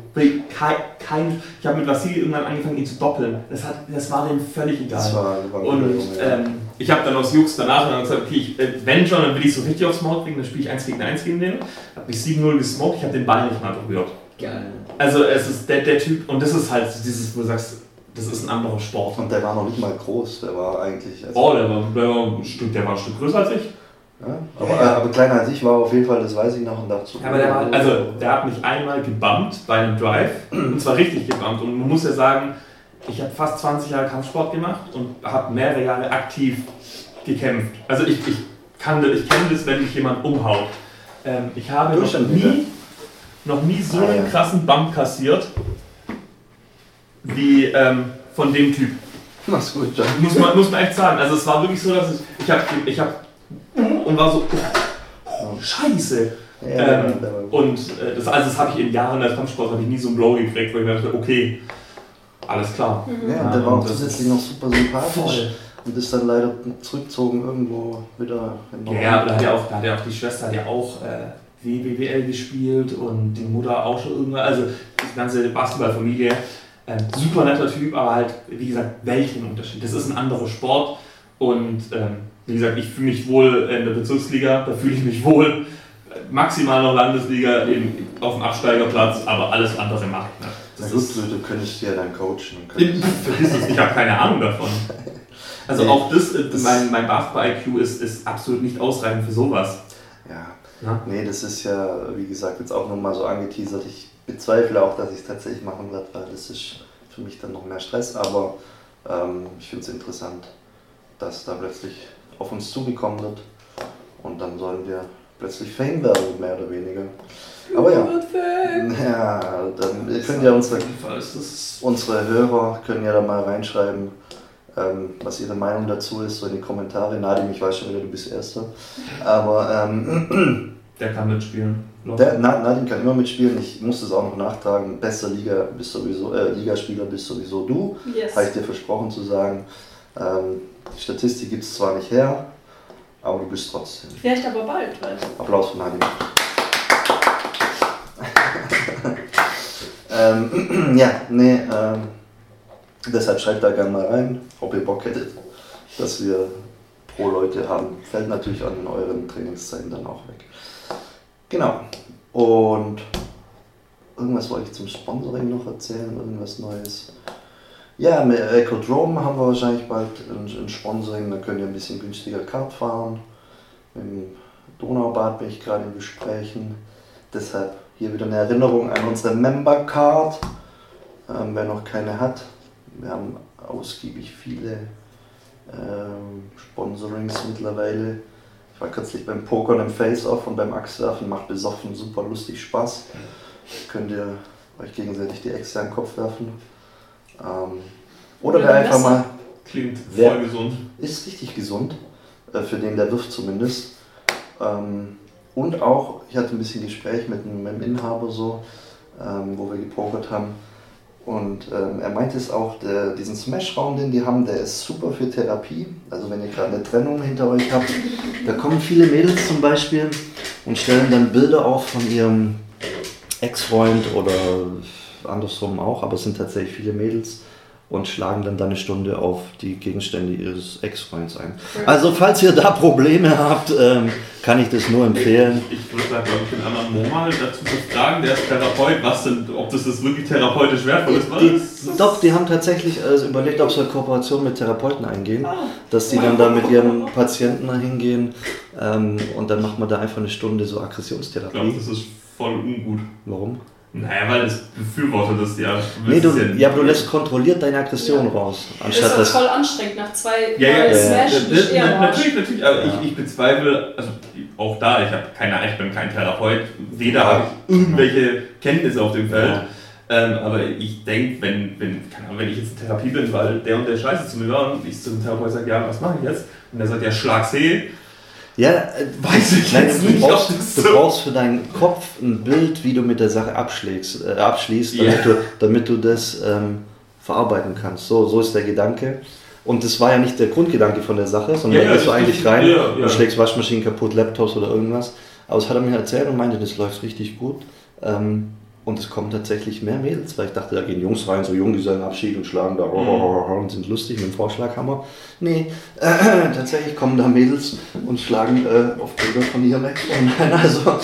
Ich habe mit Vassili irgendwann angefangen, ihn zu doppeln. Das war dem völlig egal. Das war Und ich habe dann aus Jux danach dann gesagt, okay, wenn schon, dann will ich so richtig aufs Maul bringen, dann spiele ich 1 gegen 1 gegen den. Habe mich 7-0 gesmoked, ich habe den Ball nicht mal berührt. Geil. Also es ist der Typ, und das ist halt dieses, wo du sagst, das ist ein anderer Sport. Und der war noch nicht mal groß, der war eigentlich... Oh, der war ein Stück größer als ich. Ja, aber kleiner als ich war auf jeden Fall, das weiß ich noch und dachte so... Ja, aber der hat mich einmal gebumpt bei einem Drive, und zwar richtig gebumpt. Und man muss ja sagen, ich habe fast 20 Jahre Kampfsport gemacht und habe mehrere Jahre aktiv gekämpft. Also ich kenne das, wenn mich jemand umhaut. Ich habe noch nie so einen krassen Bump kassiert wie von dem Typ. Mach's gut, John. Muss man echt sagen. Also es war wirklich so, dass ich hab und war so, Scheiße. Das habe ich in Jahren als Kampfsport nie so einen Blow gekriegt, wo ich mir dachte, okay, alles klar. Ja, der war auch zusätzlich noch super sympathisch. Voll. Und ist dann leider zurückgezogen irgendwo wieder in Norden. Ja, da hat ja auch die Schwester hat ja auch WWL gespielt und die Mutter auch schon irgendwann, also die ganze Basketballfamilie. Super netter Typ, aber halt, wie gesagt, Weltenunterschied. Das ist ein anderer Sport und wie gesagt, ich fühle mich wohl in der Bezirksliga, da fühle ich mich wohl. Maximal noch Landesliga auf dem Absteigerplatz, aber alles andere macht. Ne? Na gut, du könntest ja dann coachen. Vergiss es, ich habe keine Ahnung davon. Also auch das mein Basketball-IQ ist absolut nicht ausreichend für sowas. Ja, nee, das ist ja, wie gesagt, jetzt auch nochmal so angeteasert. Ich bezweifle auch, dass ich es tatsächlich machen werde, weil das ist für mich dann noch mehr Stress. Aber ich finde es interessant, dass da plötzlich auf uns zugekommen wird. Und dann sollen wir plötzlich Fame werden, mehr oder weniger. Aber ja, dann können ja unsere Hörer können ja da mal reinschreiben, was ihre Meinung dazu ist, so in die Kommentare. Nadim, ich weiß schon wieder, du bist Erster. Aber der kann mitspielen. Nadim kann immer mitspielen. Ich muss das auch noch nachtragen. Bester Ligaspieler bist sowieso du. Yes. Habe ich dir versprochen zu sagen. Die Statistik gibt es zwar nicht her, aber du bist trotzdem. Vielleicht aber bald, weil. Applaus für Nadia. Deshalb schreibt da gerne mal rein, ob ihr Bock hättet, dass wir pro Leute haben. Fällt natürlich an euren Trainingszeiten dann auch weg. Genau. Und irgendwas wollte ich zum Sponsoring noch erzählen, irgendwas Neues. Ja, mit Ecodrome haben wir wahrscheinlich bald ein Sponsoring, da könnt ihr ein bisschen günstiger Kart fahren. Mit dem Donaubad bin ich gerade in Gesprächen. Deshalb hier wieder eine Erinnerung an unsere Member Card. Wer noch keine hat, wir haben ausgiebig viele Sponsorings mittlerweile. Ich war kürzlich beim Pokern im Face-Off und beim Axtwerfen, macht besoffen super lustig Spaß. Könnt ihr euch gegenseitig die Äxte an den Kopf werfen. Oder wer einfach mal. Klingt voll gesund. Ist richtig gesund, für den der wirft zumindest. Und auch, ich hatte ein bisschen Gespräch mit dem Inhaber so, wo wir gepokert haben. Und er meinte es auch, diesen Smash-Raum, den die haben, der ist super für Therapie. Also wenn ihr gerade eine Trennung hinter euch habt, da kommen viele Mädels zum Beispiel und stellen dann Bilder auf von ihrem Ex-Freund oder andersrum auch, aber es sind tatsächlich viele Mädels und schlagen dann eine Stunde auf die Gegenstände ihres Ex-Freunds ein. Also falls ihr da Probleme habt, kann ich das nur empfehlen. Ich würde da, glaube ich, den anderen Mo mal dazu befragen, der ist Therapeut, ob das wirklich therapeutisch wertvoll ist. Doch, die haben tatsächlich überlegt, ob sie eine Kooperation mit Therapeuten eingehen, dass die dann da mit ihren Patienten hingehen und dann macht man da einfach eine Stunde so Aggressionstherapie. Ich glaube, das ist voll ungut. Warum? Naja, weil es befürwortet das ja. Aber du lässt kontrolliert deine Aggression raus. Anstatt das ist voll anstrengend nach 2 Smashen. Natürlich, aber ich bezweifle, also auch da, ich bin kein Therapeut, weder habe ich irgendwelche Kenntnisse auf dem Feld. Aber ich denke, wenn ich jetzt in Therapie bin, weil der und der Scheiße zu mir war und ich zum Therapeut sage, ja, was mache ich jetzt? Und der sagt, ja, schlag See. Ja, weiß ich jetzt nicht. Du brauchst für deinen Kopf ein Bild, wie du mit der Sache abschließt, damit du das verarbeiten kannst. So ist der Gedanke. Und das war ja nicht der Grundgedanke von der Sache, sondern da gehst du eigentlich rein und schlägst Waschmaschinen kaputt, Laptops oder irgendwas. Aber das hat er mir erzählt und meinte, das läuft richtig gut. Und es kommen tatsächlich mehr Mädels, weil ich dachte, da gehen Jungs rein, so Junggesellenabschied und schlagen da und sind lustig mit dem Vorschlaghammer. Nee, tatsächlich kommen da Mädels und schlagen auf Bilder von ihrem Ex-Freund. Also,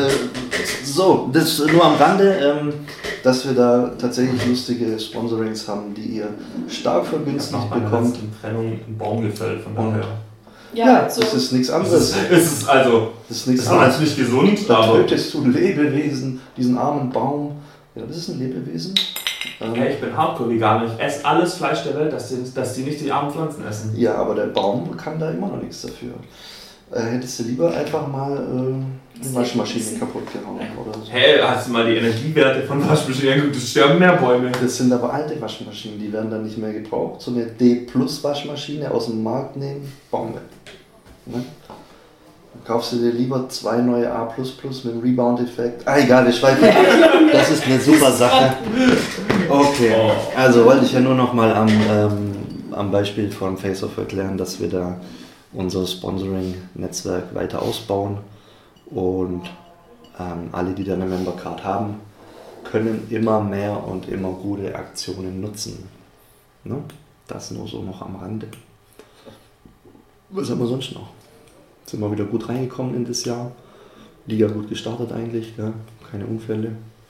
das nur am Rande, dass wir da tatsächlich lustige Sponsorings haben, die ihr stark vergünstigt bekommt. In Trennung ein Baum gefällt, von daher. Ja, das ist nichts anderes. Das war natürlich gesund, da tötest du ein Lebewesen, diesen armen Baum. Ja, das ist ein Lebewesen. Hey, ich bin Hardcore-Veganer, ich esse alles Fleisch der Welt, dass die nicht die armen Pflanzen essen. Ja, aber der Baum kann da immer noch nichts dafür. Hättest du lieber einfach mal eine Waschmaschine kaputt gehauen oder so. Hey, hast du mal die Energiewerte von Waschmaschinen? Es sterben mehr Bäume. Das sind aber alte Waschmaschinen, die werden dann nicht mehr gebraucht. So eine D-Plus-Waschmaschine aus dem Markt nehmen, Baum weg. Ne? Dann kaufst du dir lieber 2 neue A++ mit dem Rebound-Effekt. Egal, wir schweifen ab. Das ist eine super Sache. Okay, also wollte ich ja nur noch mal am Beispiel von Face-Off erklären, dass wir da unser Sponsoring-Netzwerk weiter ausbauen und alle, die da eine Member-Card haben, können immer mehr und immer gute Aktionen nutzen. Ne? Das nur so noch am Rande. Was haben wir sonst noch? Sind wir wieder gut reingekommen in das Jahr. Liga gut gestartet eigentlich, ja? Keine Unfälle.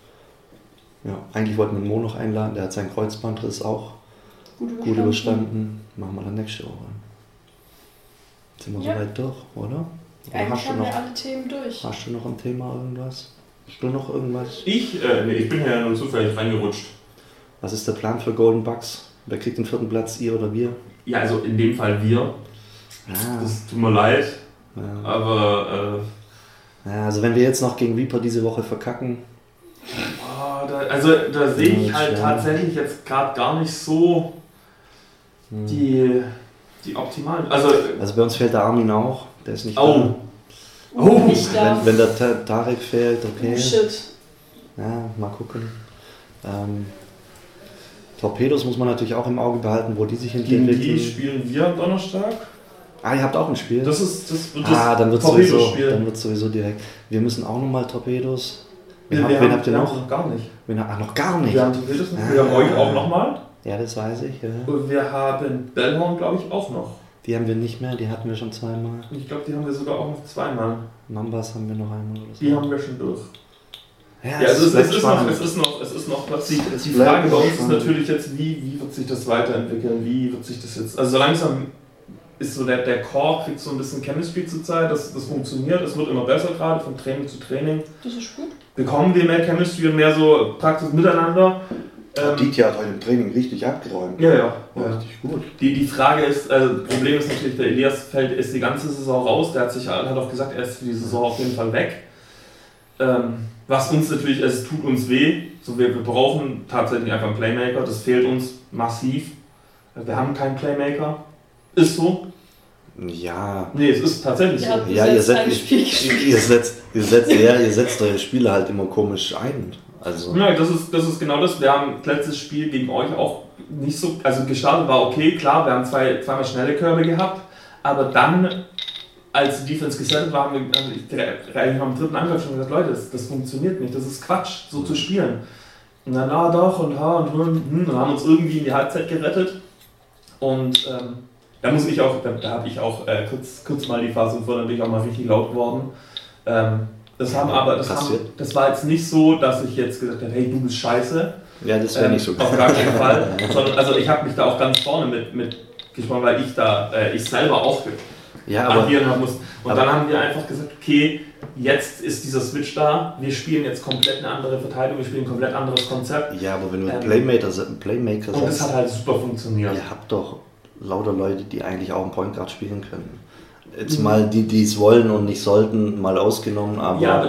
Ja, eigentlich wollten wir Mo noch einladen, der hat seinen Kreuzbandriss auch gut überstanden. Machen wir dann nächste Woche. Sind wir soweit durch, oder? Eigentlich haben wir alle Themen durch. Hast du noch ein Thema, irgendwas? Hast du noch irgendwas? Ich bin ja nur zufällig reingerutscht. Was ist der Plan für Golden Bucks? Wer kriegt den 4. Platz, ihr oder wir? Ja, also in dem Fall wir. Das tut mir leid, aber... also wenn wir jetzt noch gegen Reaper diese Woche verkacken... Da sehe ich halt tatsächlich jetzt gerade gar nicht so die optimalen... Also bei uns fehlt der Armin auch, der ist nicht da. Wenn der Tarek fehlt, okay. Oh shit. Ja, mal gucken. Torpedos muss man natürlich auch im Auge behalten, wo die sich entwickeln. Gegen die spielen wir am Donnerstag. Ah, ihr habt auch ein Spiel? Das wird dann wird sowieso direkt. Wir müssen auch nochmal Torpedos. Wen habt ihr noch? Noch gar nicht. Noch gar nicht? Wir haben Torpedos noch. Wir haben euch auch nochmal. Ja, das weiß ich. Ja. Und wir haben Bellhorn, glaube ich, auch noch. Die haben wir nicht mehr, die hatten wir schon zweimal. Ich glaube, die haben wir sogar auch noch zweimal. Mambas haben wir noch einmal oder so. Die haben wir schon durch. Ja, also es ist noch was. Die Frage bei uns ist natürlich jetzt, wie wird sich das weiterentwickeln? Wie wird sich das jetzt. Also so langsam ist so der Core, kriegt so ein bisschen Chemistry zur Zeit, das funktioniert, es wird immer besser gerade von Training zu Training. Das ist gut. Bekommen wir mehr Chemistry und mehr so Praxis miteinander. Dieter hat heute im Training richtig abgeräumt. Ja. Richtig gut. Die Frage ist, also das Problem ist natürlich, der Elias ist die ganze Saison raus, der hat auch gesagt, er ist für die Saison auf jeden Fall weg. Was uns natürlich, es tut uns weh, so wir brauchen tatsächlich einfach einen Playmaker, das fehlt uns massiv. Wir haben keinen Playmaker. Ist so. Ja. Nee, es ist tatsächlich so. Ja, ihr setzt eure Spiele halt immer komisch ein. Also. Ja, das ist genau das. Wir haben das letzte Spiel gegen euch auch nicht so, also gestartet war okay, klar, wir haben zweimal schnelle Körbe gehabt, aber dann, als die Defense gesettet war, haben wir am dritten Angriff schon gesagt, Leute, das funktioniert nicht, das ist Quatsch, so zu spielen. Und dann, doch, und haben uns irgendwie in die Halbzeit gerettet. Und da habe ich auch kurz mal die Phase vor, dann bin ich auch mal richtig laut geworden. Das war jetzt nicht so, dass ich jetzt gesagt habe, hey, du bist scheiße. Ja, das wäre nicht so gut. Auf gar keinen Fall. Sondern, also ich habe mich da auch ganz vorne mit gesprochen, weil ich selber auch agieren haben muss. Und dann haben wir einfach gesagt, okay, jetzt ist dieser Switch da, wir spielen jetzt komplett eine andere Verteidigung, wir spielen ein komplett anderes Konzept. Ja, aber wenn du Playmaker sagst... Und das hat halt super funktioniert. Ihr habt doch lauter Leute, die eigentlich auch einen Point Guard spielen können. Jetzt mal die es wollen und nicht sollten, mal ausgenommen, aber... aber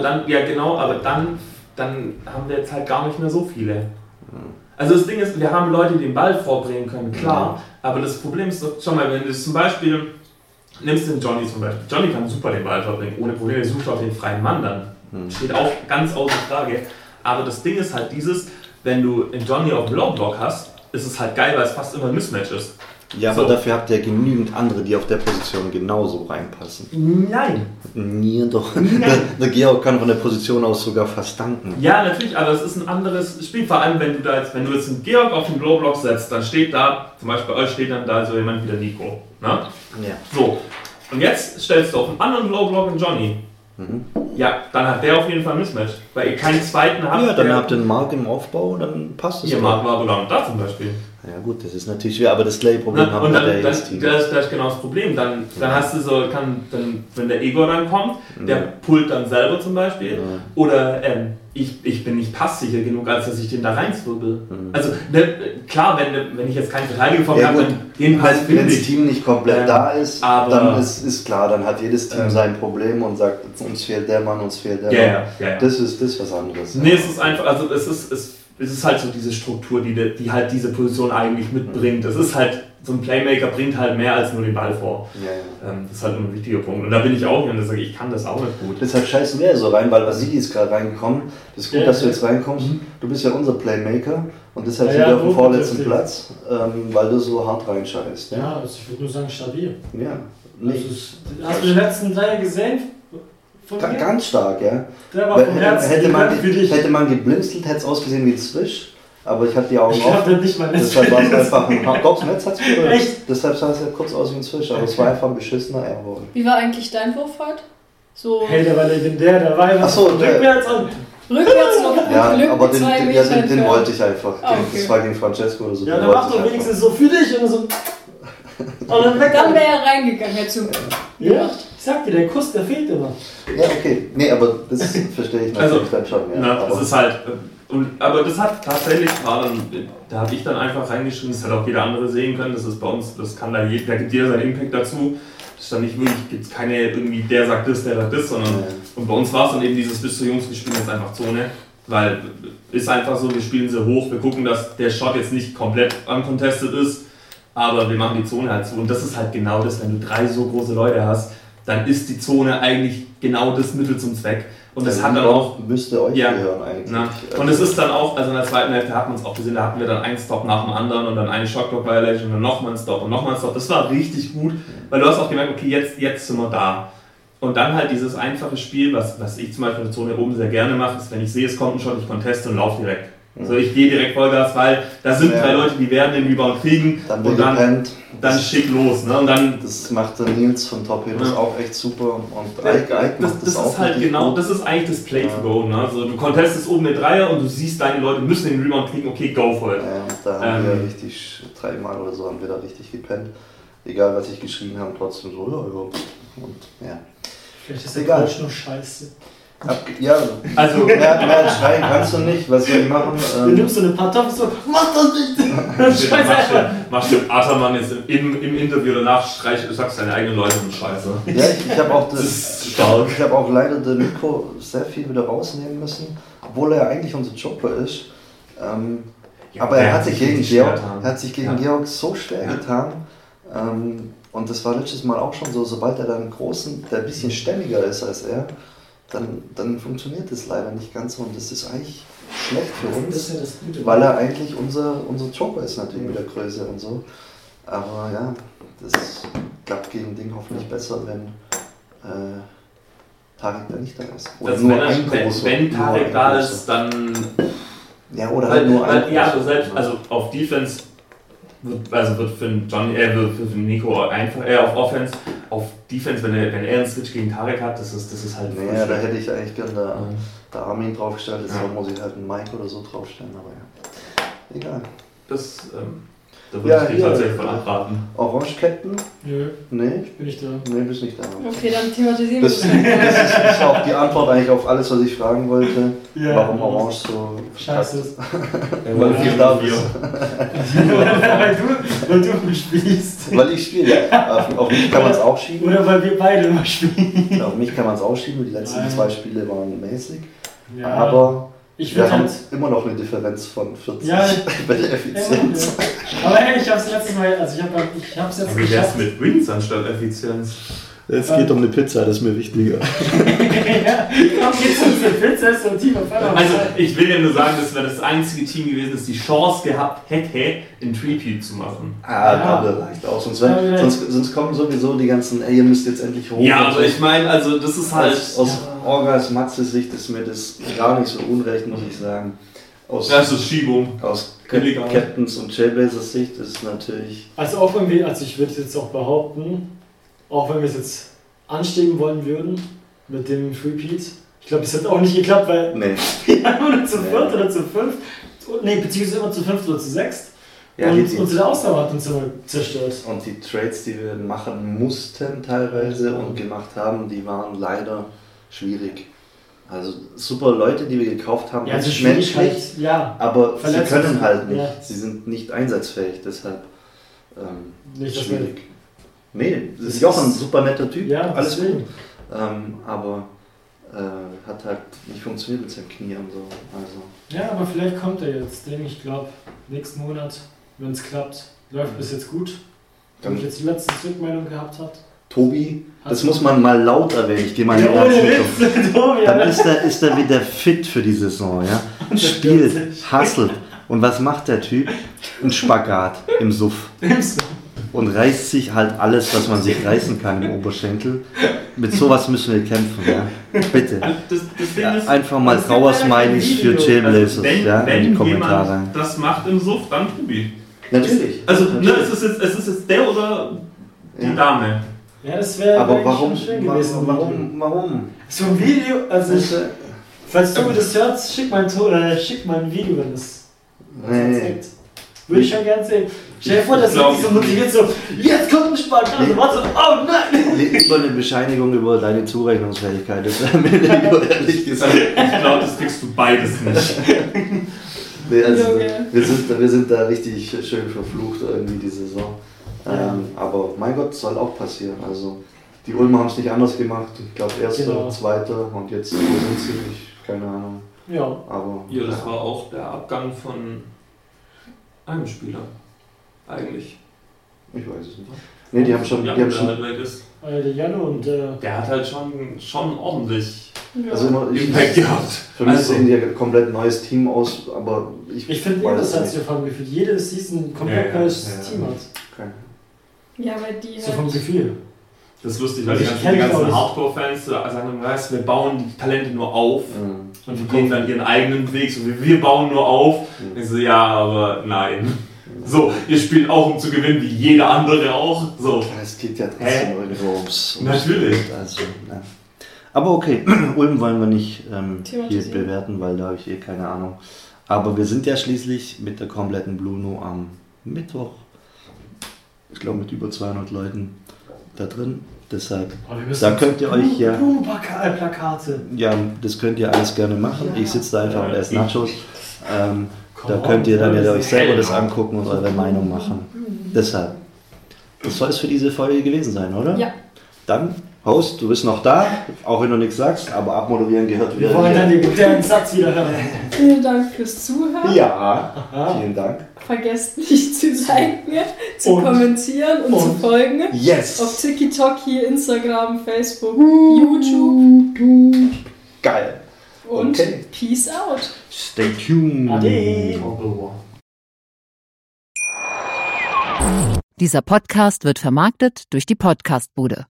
dann haben wir jetzt halt gar nicht mehr so viele. Also das Ding ist, wir haben Leute, die den Ball vorbringen können, klar, aber das Problem ist doch, schau mal, wenn du zum Beispiel, nimmst den Johnny zum Beispiel, Johnny kann super den Ball vorbringen, ohne Probleme, sucht auch den freien Mann dann, steht auch ganz außer Frage, aber das Ding ist halt wenn du einen Johnny auf dem Low Block hast, ist es halt geil, weil es fast immer ein Mismatch ist. Ja, aber dafür habt ihr genügend andere, die auf der Position genauso reinpassen. Nein. Ja, doch. Nein. Der Georg kann von der Position aus sogar fast danken. Ja, natürlich, aber es ist ein anderes Spiel. Vor allem, wenn du jetzt einen Georg auf den Low-Block setzt, dann steht da, zum Beispiel bei euch steht dann da so jemand wie der Nico. Ne? Ja. So, und jetzt stellst du auf einen anderen Low-Block einen Johnny. Ja, dann hat der auf jeden Fall ein Mismatch. Weil ihr keinen zweiten habt. Ja, dann habt ihr einen Mark im Aufbau, dann passt es. Ihr Mark war aber gar nicht da zum Beispiel. Ja gut, das ist natürlich schwer, aber das Play-Problem haben wir der Team. Das ist genau das Problem. Dann hast du wenn der Igor dann kommt, der pullt dann selber zum Beispiel. Oder ich bin nicht passsicher genug, als dass ich den da reinzwirbel. Also klar, wenn ich jetzt keinen Verteidiger vor mir habe, dann den Pass finde ich. Wenn das Team nicht komplett da ist, dann ist klar, dann hat jedes Team sein Problem und sagt, uns fehlt der Mann, uns fehlt der Mann. Ja. Das ist was anderes. Nee, es ist einfach, also es ist halt so diese Struktur, die halt diese Position eigentlich mitbringt. Es ist halt, so ein Playmaker bringt halt mehr als nur den Ball vor. Ja. Das ist halt ein wichtiger Punkt. Und da bin ich auch hier und sage, ich kann das auch nicht gut. Deshalb scheißen wir so rein, weil Vasili ist gerade reingekommen. Das ist gut, dass du jetzt reinkommst. Du bist ja unser Playmaker und deshalb sind wir auf dem vorletzten Platz, weil du so hart reinscheißt. Ja, also ich würde nur sagen, stabil. Ja. Hast du den letzten Dreier gesehen? Ganz stark, ja. Der war vom Herzen hätte man geblinzelt, hätte es ausgesehen wie ein Swish, aber ich hatte die Augen auf. Nicht mal deshalb war es einfach ein Netz hat's berührt. Echt? Deshalb sah es ja kurz aus wie ein Swish, aber es war einfach ein beschissener Airwall. Wie war eigentlich dein Wurf heute? So hey, der war legendär, der war einfach rückwärts und... Rückwärts noch ja, Glück aber mit den wollte ich einfach. Okay. Das war gegen Francesco oder so. Ja, der macht doch wenigstens so für dich und so... Und dann wäre er reingegangen, hätte du. Ja, ich sag dir, der Kuss, der fehlt immer. Ja, okay. Nee, aber das verstehe ich natürlich dann schon. Ja. Das ist halt... aber das hat tatsächlich da habe ich dann einfach reingeschrieben, das hätte auch jeder andere sehen können, das ist bei uns, das kann da gibt jeder seinen Impact dazu. Das ist dann nicht wirklich, gibt es keine irgendwie, der sagt das, sondern und bei uns war es dann eben dieses, bis zu Jungs, wir spielen jetzt einfach Zone, weil ist einfach so, wir spielen sie hoch, wir gucken, dass der Shot jetzt nicht komplett uncontested ist, aber wir machen die Zone halt zu und das ist halt genau das, wenn du 3 so große Leute hast, dann ist die Zone eigentlich genau das Mittel zum Zweck. Und das hat dann auch... Müsste euch gehören eigentlich. Na. Und es ist dann auch, also in der zweiten Hälfte hat man es auch gesehen, da hatten wir dann einen Stop nach dem anderen und dann eine Shotclock-Violation und dann nochmal ein Stop und nochmal ein Stop. Das war richtig gut, weil du hast auch gemerkt, okay, jetzt sind wir da. Und dann halt dieses einfache Spiel, was ich zum Beispiel in der Zone oben sehr gerne mache, ist, wenn ich sehe, es kommt ein Shot, ich conteste und laufe direkt. Also ich gehe direkt Vollgas, weil da sind 3 Leute, die werden den Rebound kriegen dann und dann schick los. Ne? Und dann, das macht der Nils von Top Heroes auch echt super und Ike das ist halt genau, gut. Das ist eigentlich das Play to go. Ne? Also du contestest oben den Dreier und du siehst, deine Leute müssen den Rebound kriegen, okay, go for it. Ja, da haben wir richtig 3-mal oder so haben wir da richtig gepennt. Egal was ich geschrien habe, trotzdem so, und ja. Vielleicht ist der Coach nur scheiße. Ja, also mehr schreien kannst du nicht, was soll ich machen? Du nimmst so eine Pattoffe so, mach das nicht! Machst du Ataman jetzt im Interview danach, sagst deine eigenen Leute sind scheiße. Ja, ich habe auch leider den Nico sehr viel wieder rausnehmen müssen, obwohl er eigentlich unser Joker ist. Aber er hat sich gegen Georg so schwer getan. Und das war letztes Mal auch schon so, sobald er dann einen großen, der ein bisschen stämmiger ist als er, dann funktioniert das leider nicht ganz so und das ist eigentlich schlecht für uns, das ist ja das Gute, weil er eigentlich unser Joker ist natürlich mit der Größe und so. Aber ja, das klappt gegen Ding hoffentlich besser, wenn Tarek da nicht da ist. Oder nur wenn Tarek da ist, dann... Ja, oder halt nur ein Ja, also auf Defense... wird für für Nico einfach auf Offense, auf Defense, wenn er einen Switch gegen Tarek hat, das ist halt. Naja, da hätte ich eigentlich gerne da Armin draufgestellt, jetzt muss ich halt einen Mike oder so draufstellen, aber ja. Egal. Da würde ich dir tatsächlich von abraten. Orange-Captain? Nö. Nee? Ich bin nicht da. Nee, bist nicht da. Okay, dann thematisieren wir das. Das ist auch die Antwort eigentlich auf alles, was ich fragen wollte. Ja, warum Orange so scheiße ist. Weil viel da bist. Weil du spielst. Weil ich spiele, ja. Auf mich kann man es auch schieben. Oder weil wir beide immer spielen. Auf mich kann man es auch schieben, die letzten 2 Spiele waren mäßig. Ja. Aber wir haben halt immer noch eine Differenz von 40 ja, bei der Effizienz. Ja. Aber hey, ich hab's letztes Mal, also ich hab's jetzt geschafft. Wie wär's mit Wins anstatt Effizienz? Es geht um eine Pizza, das ist mir wichtiger. Ja, geht's um eine Pizza, ist so ein Team. Also ich will ja nur sagen, das wäre das einzige Team gewesen, das die Chance gehabt hätte, in Threepeat zu machen. Aber leicht aus. Sonst kommen sowieso die ganzen, ey, ihr müsst jetzt endlich hoch. Ja, aber ich meine, also das ist halt... Aus Orgas Matzes Sicht ist mir das gar nicht so unrecht, muss ich sagen. Das ist Schiebung. Aus Captains und Jailblazers Sicht ist natürlich... Also auch wenn wir, ich würde jetzt auch behaupten, auch wenn wir es jetzt anstreben wollen würden mit dem Threepeat, ich glaube, das hat auch nicht geklappt, weil wir haben nur zu 4 oder zu 5, beziehungsweise immer zu 5 oder zu 6. Ja, und unsere Ausdauer hat uns immer zerstört. Und die Trades, die wir machen mussten teilweise und gemacht haben, die waren leider schwierig. Also super Leute, die wir gekauft haben, ja, also menschlich, halt, ja, aber sie können halt nicht. Ja. Sie sind nicht einsatzfähig, deshalb nicht schwierig. Nee, das ist ja auch ein super netter Typ, ja, alles gut. Aber hat halt nicht funktioniert mit seinem Knie und so. Also. Ja, aber vielleicht kommt er jetzt, denke ich, glaube nächsten Monat, wenn es klappt, läuft bis jetzt gut. Wenn ich jetzt die letzte Rückmeldung gehabt hat. Tobi, das muss man mal laut erwähnen, ich gehe mal in die Dann ist er wieder fit für die Saison, ja? Spielt, hustelt. Und was macht der Typ? Ein Spagat im Suff. Und reißt sich halt alles, was man sich reißen kann im Oberschenkel. Mit sowas müssen wir kämpfen, ja? Bitte. Einfach mal Trauersmileys für Jailblazers, in die Kommentare. Wenn das macht im Suff, dann Tobi. Natürlich. Also, es ist jetzt der oder die Dame. Ja, das wäre aber schön gewesen. Warum? So ein Video, also falls du das hörst, schick mal ein Video, wenn das zeigt. Würde ich schon gerne sehen. Stell dir vor, dass du so motiviert so, jetzt kommt ein Spagat, und warte so, oh nein! Lieber eine Bescheinigung über deine Zurechnungsfähigkeit, das wäre mir ehrlich gesagt. Ich glaube, das kriegst du beides nicht. Nee, also, wir sind da richtig schön verflucht irgendwie die Saison. Aber mein Gott, soll auch passieren. Also die Ulmer haben es nicht anders gemacht. Ich glaube, erster, zweiter und jetzt sind sie, keine Ahnung. Ja. Aber ja, das war auch der Abgang von einem Spieler. Eigentlich. Ich weiß es nicht. Nee, die haben schon. Der Janne und der hat halt schon ordentlich also Impact gehabt. Für mich sehen die ein komplett neues Team aus, aber ich finde interessant, wie für jede Season ein komplett neues Team hat. Okay. Ja, weil die so vom Gefühl. Das ist lustig, weil die ganzen Hardcore-Fans sagen, wir bauen die Talente nur auf und die gehen dann ihren eigenen Weg, so wie wir bauen nur auf. Ich so, ja, aber nein. So, ihr spielt auch um zu gewinnen, wie jeder andere auch. So. Es geht ja trotzdem irgendwo ums Natürlich. Also, ja. Aber okay, Ulm wollen wir nicht hier bewerten, weil da habe ich keine Ahnung. Aber wir sind ja schließlich mit der kompletten Bluno am Mittwoch, ich glaube mit über 200 Leuten da drin. Deshalb, da könnt ihr euch ja... Plakate. Ja, das könnt ihr alles gerne machen. Ich sitze da einfach und esse Nachos. Da könnt ihr dann ja euch selber das angucken und eure Meinung machen. Deshalb, das soll es für diese Folge gewesen sein, oder? Ja. Dann, Host, du bist noch da, auch wenn du nichts sagst, aber abmoderieren gehört wieder. Wir wollen dann den Satz wieder hören. Vielen Dank fürs Zuhören. Ja, vielen Dank. Vergesst nicht zu liken, zu kommentieren und zu folgen. Yes! Auf TikTok, Instagram, Facebook, YouTube. Geil. Und Peace out. Stay tuned. Ade. Dieser Podcast wird vermarktet durch die Podcastbude.